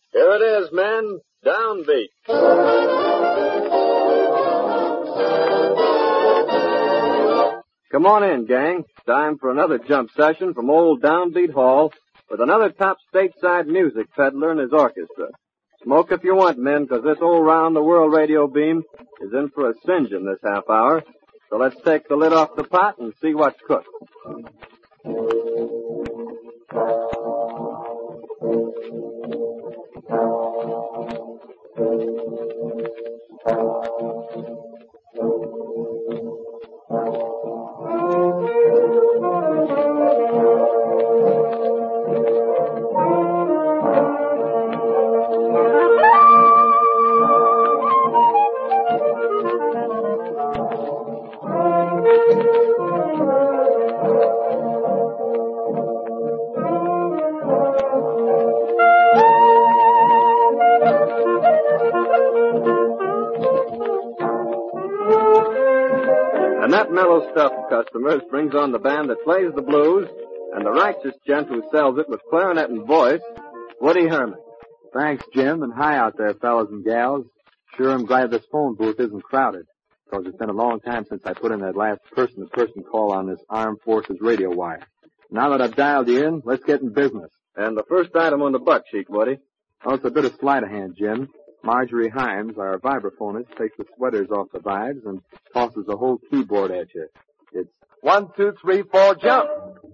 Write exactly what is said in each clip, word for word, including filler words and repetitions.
Here it is, men. Downbeat. Come on in, gang. Time for another jump session from old Downbeat Hall with another top stateside music peddler and his orchestra. Smoke if you want, men, because this old round-the-world radio beam is in for a singeing this half hour. So let's take the lid off the pot and see what's cooked. And that mellow stuff, customers, brings on the band that plays the blues and the righteous gent who sells it with clarinet and voice, Woody Herman. Thanks, Jim, and hi out there, fellas and gals. Sure, I'm glad this phone booth isn't crowded, because it's been a long time since I put in that last person-to-person call on this Armed Forces radio wire. Now that I've dialed you in, let's get in business. And the first item on the buck sheet, Woody. Oh, it's a bit of sleight of hand, Jim. Marjorie Himes, our vibraphonist, takes the sweaters off the vibes and tosses the whole keyboard at you. It's one, two, three, four, jump!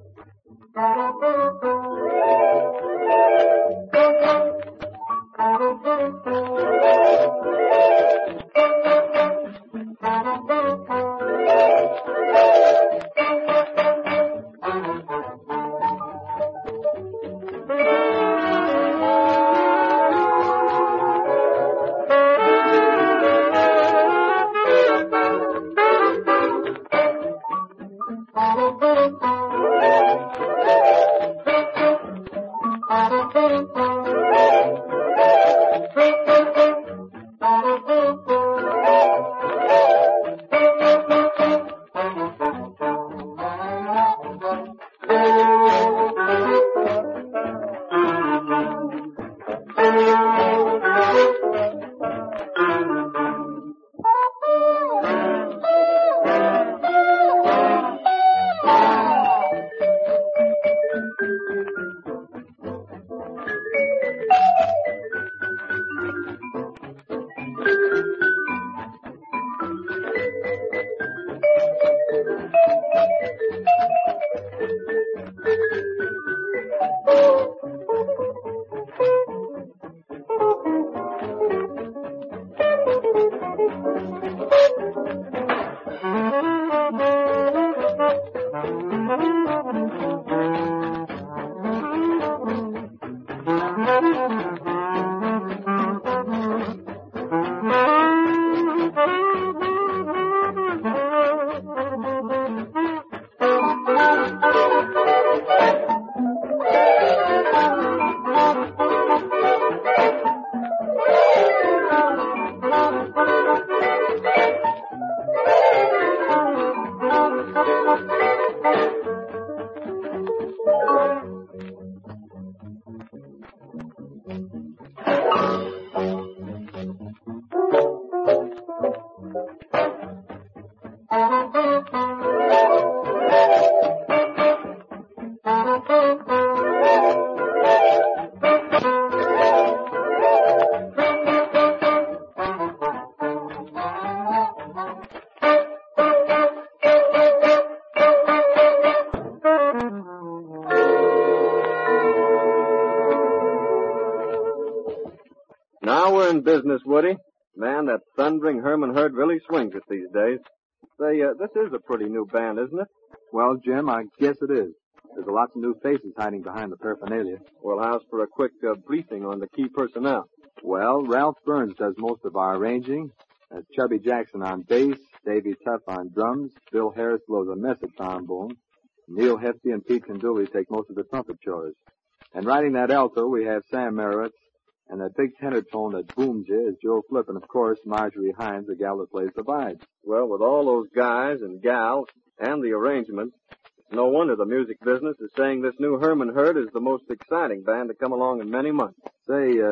Now we're in business, Woody. Man, that thundering Herman Herd really swings it these days. Say, uh, this is a pretty new band, isn't it? Well, Jim, I guess it is. There's lots of new faces hiding behind the paraphernalia. Well, how's for a quick uh, briefing on the key personnel? Well, Ralph Burns does most of our arranging. That's Chubby Jackson on bass, Davy Tuff on drums, Bill Harris blows a mess at trombone, Neil Hefty and Pete Conduli take most of the trumpet chores. And riding that alto, we have Sam Merowitz, and that big tenor tone that booms you is Joe Flip, and of course, Marjorie Himes, the gal that plays the vibes. Well, with all those guys and gals and the arrangements, it's no wonder the music business is saying this new Herman Herd is the most exciting band to come along in many months. Say, uh,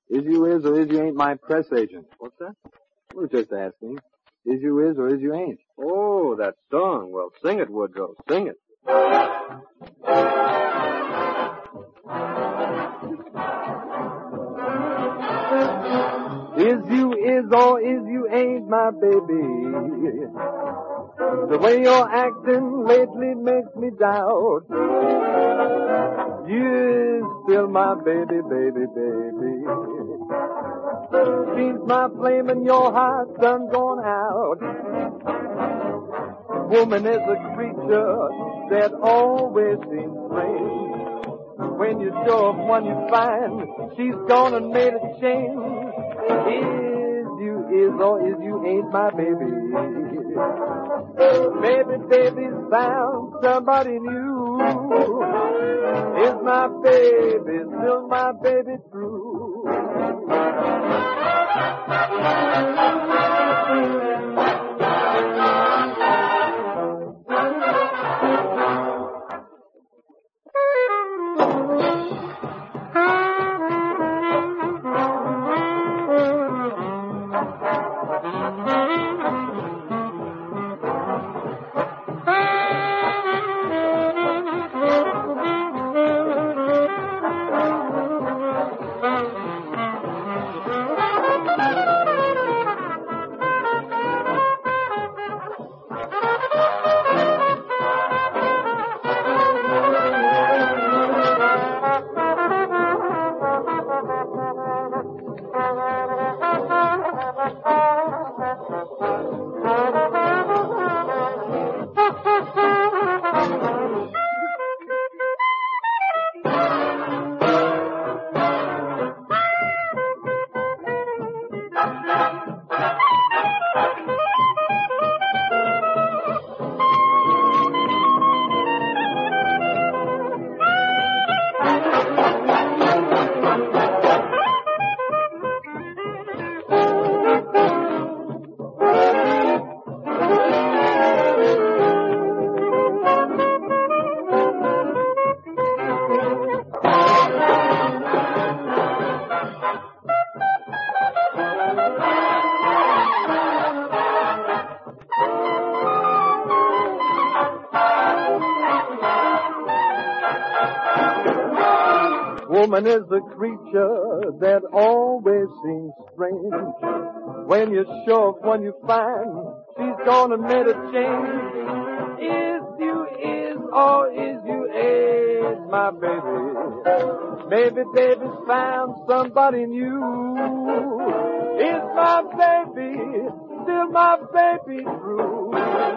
Is you is or is you ain't my press agent? What's that? We're just asking. Is you is or is you ain't? Oh, that song. Well, sing it, Woodrow. Sing it. Is you is or is you ain't my baby? The way you're acting lately makes me doubt. You still my baby, baby, baby. Seems my flame in your heart's done gone out. Woman is a creature that always seems strange. When you show up, when you find she's gone and made a change. Is you is or is you ain't my baby? Baby, baby's found somebody new. Is my baby still my baby true? Woman is a creature that always seems strange. When you're sure of when you find she's gonna make a change. Is you is or is you ain't my baby? Baby, baby's found somebody new. Is my baby still my baby true?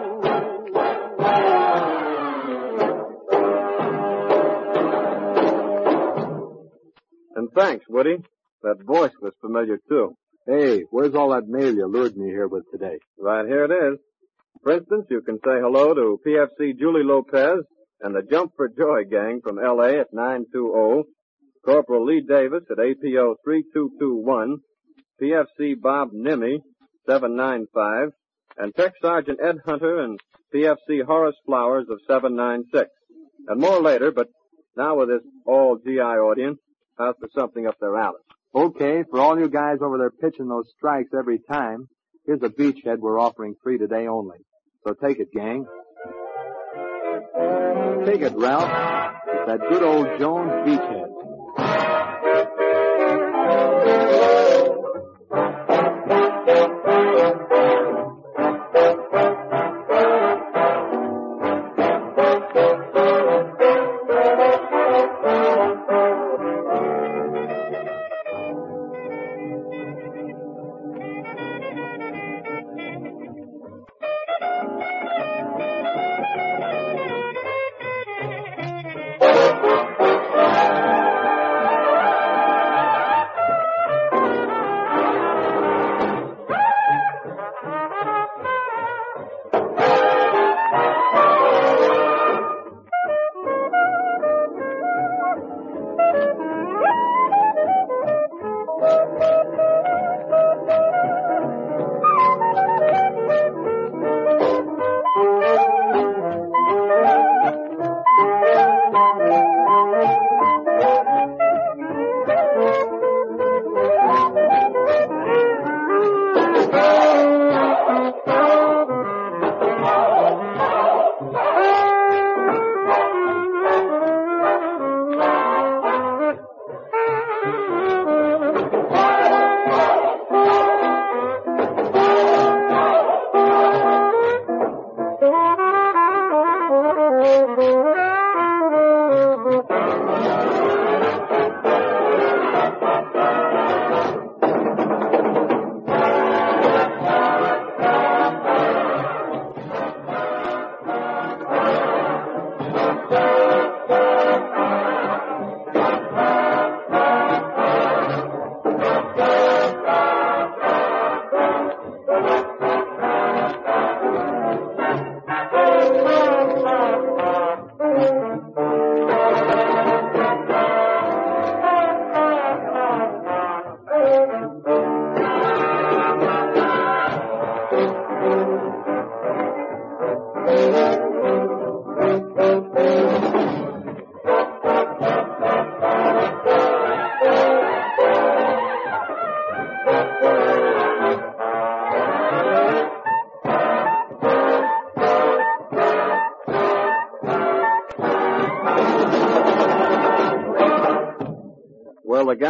And thanks, Woody. That voice was familiar, too. Hey, where's all that mail you lured me here with today? Right here it is. For instance, you can say hello to P F C Julie Lopez and the Jump for Joy gang from L A at nine two zero, Corporal Lee Davis at A P O three two two one, P F C Bob Nimmey seven nine five, and Tech Sergeant Ed Hunter and P F C Horace Flowers of seven nine six. And more later, but now with this all G I audience, how's for something up their alley? Okay, for all you guys over there pitching those strikes every time, here's a beachhead we're offering free today only. So take it, gang. Take it, Ralph. It's that good old Jones beachhead.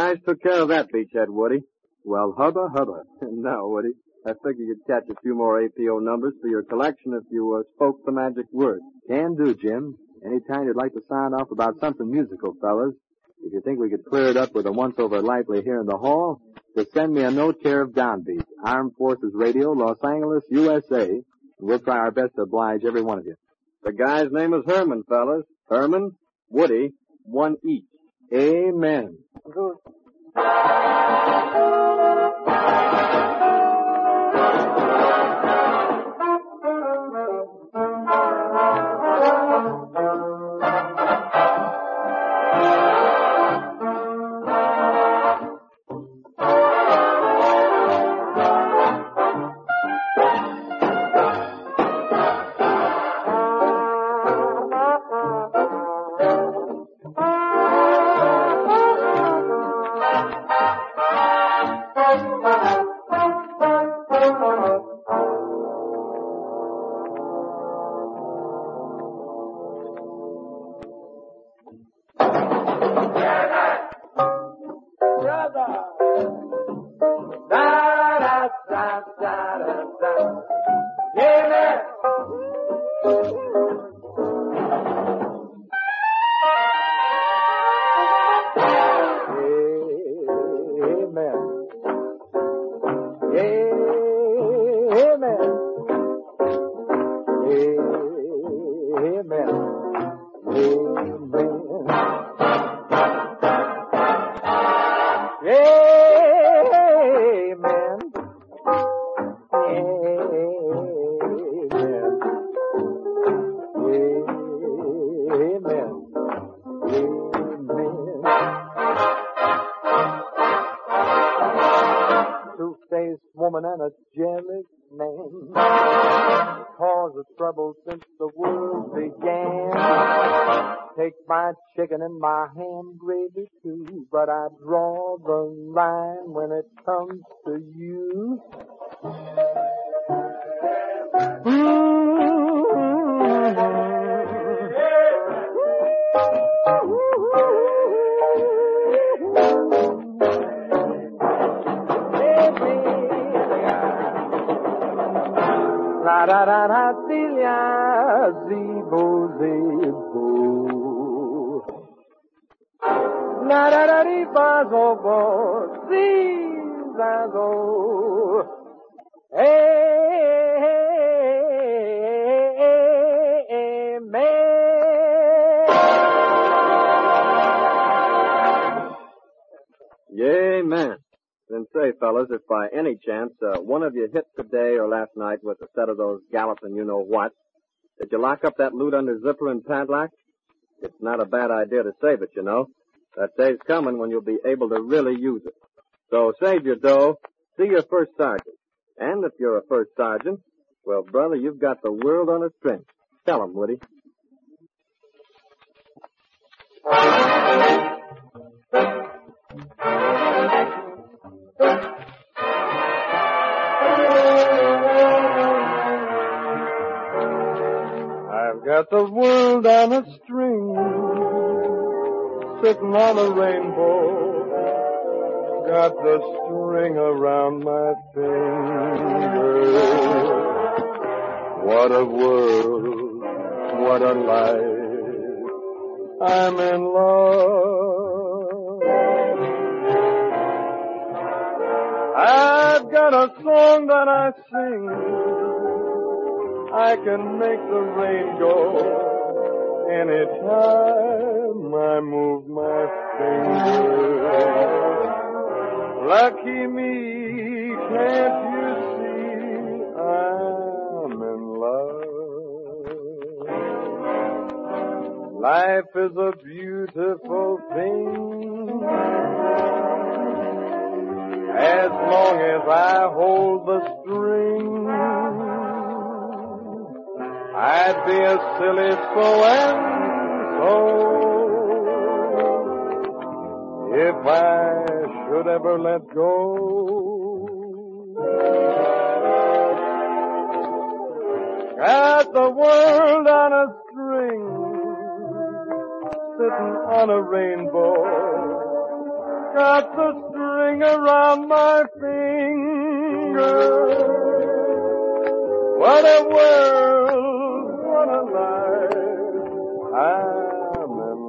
guys took care of that beachhead, Woody. Well, hubba, hubba. No, Woody. I figured you'd catch a few more A P O numbers for your collection if you uh, spoke the magic word. Can do, Jim. Anytime you'd like to sound off about something musical, fellas. If you think we could clear it up with a once-over lightly here in the hall, just send me a note care of Downbeat, Armed Forces Radio, Los Angeles, U S A, and we'll try our best to oblige every one of you. The guy's name is Herman, fellas. Herman, Woody, one each. Amen. Good. Woman and a jealous man, cause of trouble since the world began. Take my chicken and my ham gravy too, but I draw the line when it comes to you. La da da da Celia, zibo zibo. La da da di bazobo, zizazo. Amen. Then say, fellas, if by any chance uh, one of you hit today or last night with a set of those galloping you-know-what, did you lock up that loot under zipper and padlock? It's not a bad idea to save it, you know. That day's coming when you'll be able to really use it. So save your dough, see your first sergeant. And if you're a first sergeant, well, brother, you've got the world on a string. Tell 'em, Woody. I've got the world on a string, sitting on a rainbow. Got the string around my finger. What a world, what a life. I'm in love. I've got a song that I sing. I can make the rain go anytime I move my finger. Lucky me, can't you see I'm in love? Life is a beautiful thing. As long as I hold the string, I'd be a silly so and so if I should ever let go. Got the world on a string, sitting on a rainbow. got the string around my finger. What a world, what a life, I'm in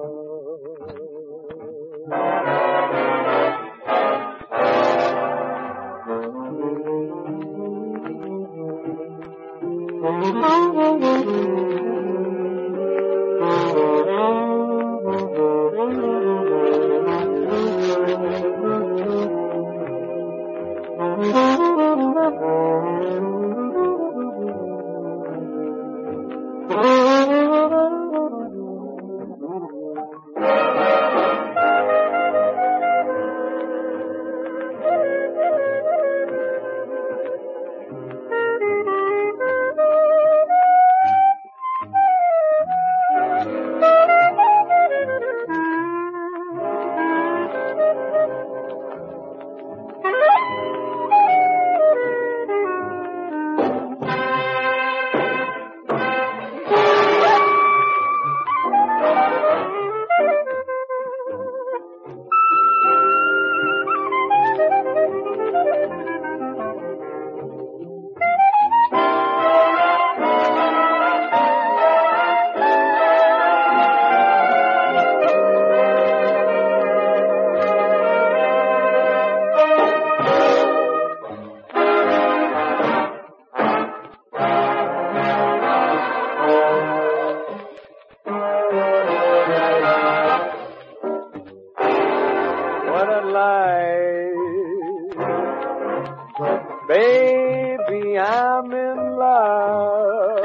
Baby, I'm in love.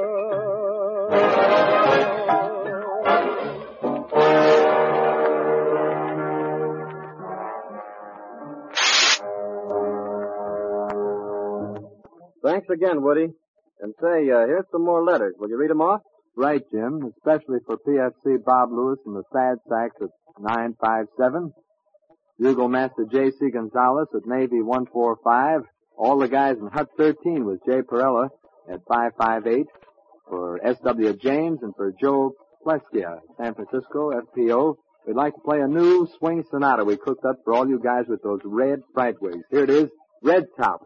Thanks again, Woody. And say, uh, here's some more letters. Will you read them off? Right, Jim, especially for P F C Bob Lewis and the Sad Sacks at nine five seven. Bugle Master J C Gonzalez at Navy one four five. All the guys in Hut thirteen with Jay Perella at five five eight. For S W James and for Joe Pleskia, San Francisco, F P O. We'd like to play a new swing sonata we cooked up for all you guys with those red fright wigs. Here it is, Red Top.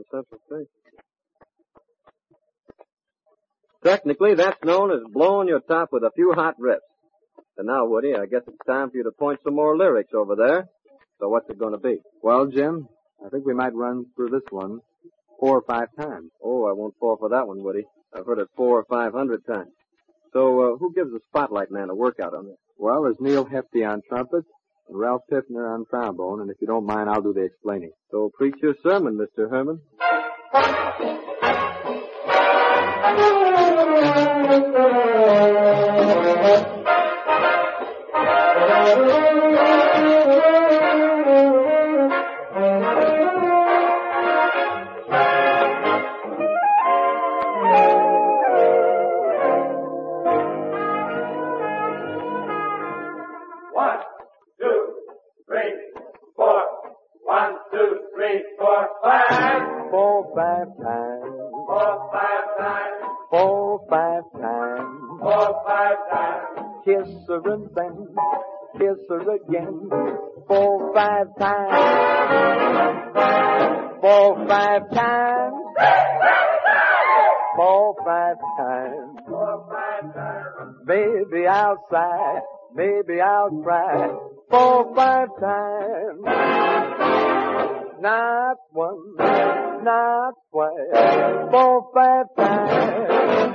Central Station. Technically, that's known as blowing your top with a few hot riffs. And now, Woody, I guess it's time for you to point some more lyrics over there. So what's it going to be? Well, Jim, I think we might run through this one four or five times. Oh, I won't fall for that one, Woody. I've heard it four or five hundred times. So, uh, who gives the Spotlight Man a workout on this? Well, there's Neil Hefti on trumpet and Ralph Piffner on trombone, and if you don't mind, I'll do the explaining. So preach your sermon, Mister Herman. One, two, three, four. One, two, three, four, five. Four, five times. Four, five times. Four, five times. Four, five times. Kiss her and then kiss her again. Four, five times. Four, five times. Four, five times. Four, five times. Baby, I'll sigh. Maybe I'll cry. Four, five times. Not one, not twice. Four, five times.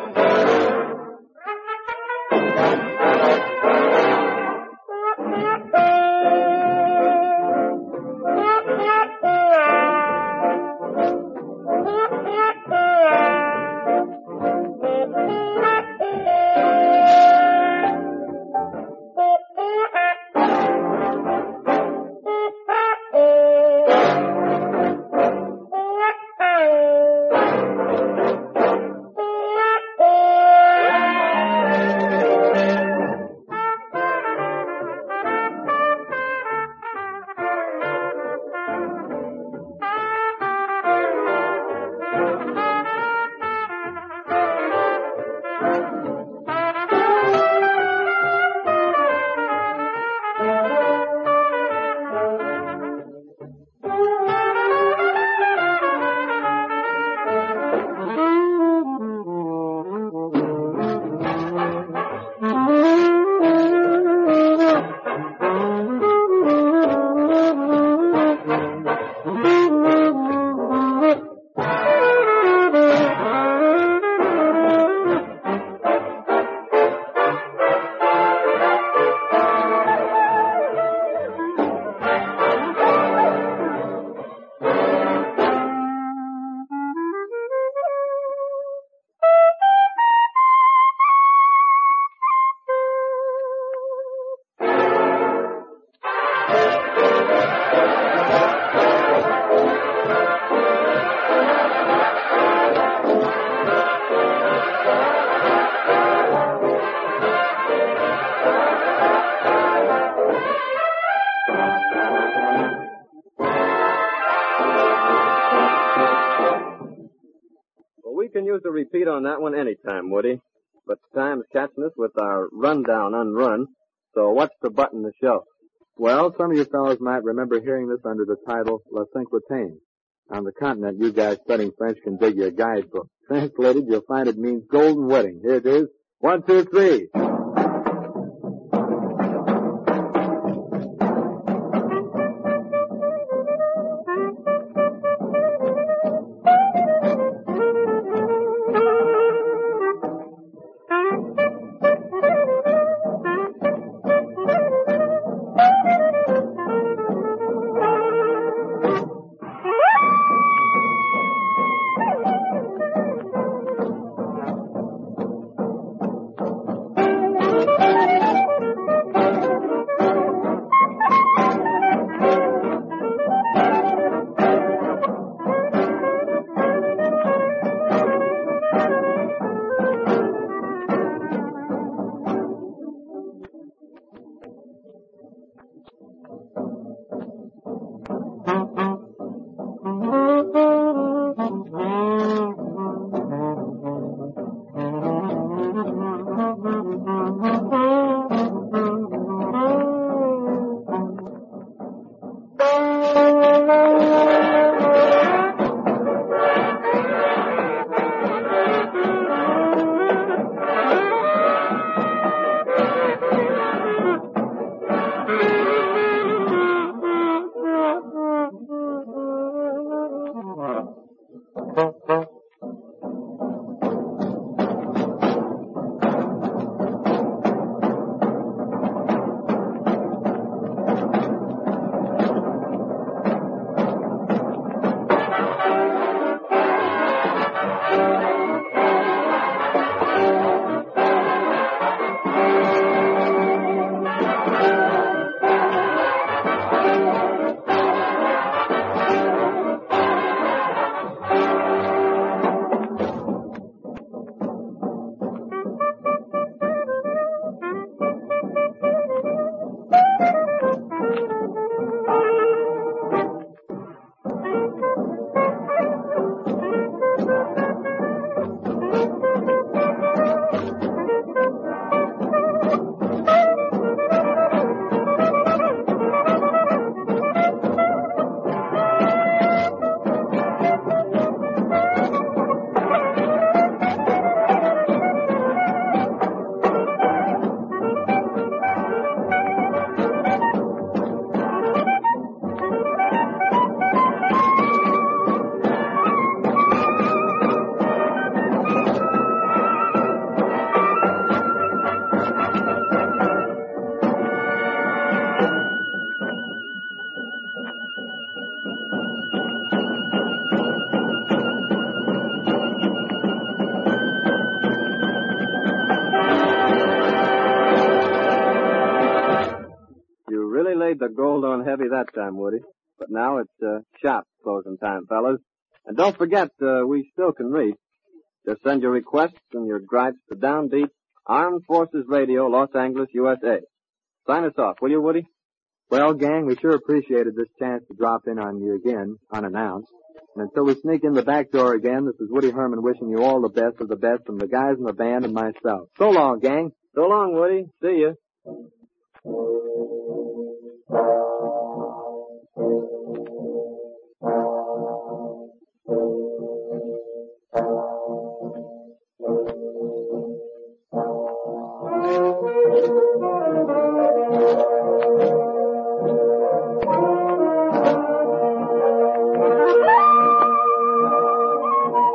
To repeat on that one anytime, Woody. But time's catching us with our rundown unrun. So what's the button to show? Well, some of you fellows might remember hearing this under the title La Cinquantaine. On the continent, you guys studying French can dig your guidebook. Translated, you'll find it means golden wedding. Here it is. One, two, three. heavy that time, Woody. But now it's uh, shop closing time, fellas. And don't forget, uh, we still can reach. Just send your requests and your gripes to Downbeat, Armed Forces Radio, Los Angeles, U S A. Sign us off, will you, Woody? Well, gang, we sure appreciated this chance to drop in on you again, unannounced. And until we sneak in the back door again, this is Woody Herman wishing you all the best of the best from the guys in the band and myself. So long, gang. So long, Woody. See you.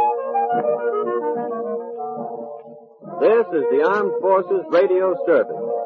This is the Armed Forces Radio Service.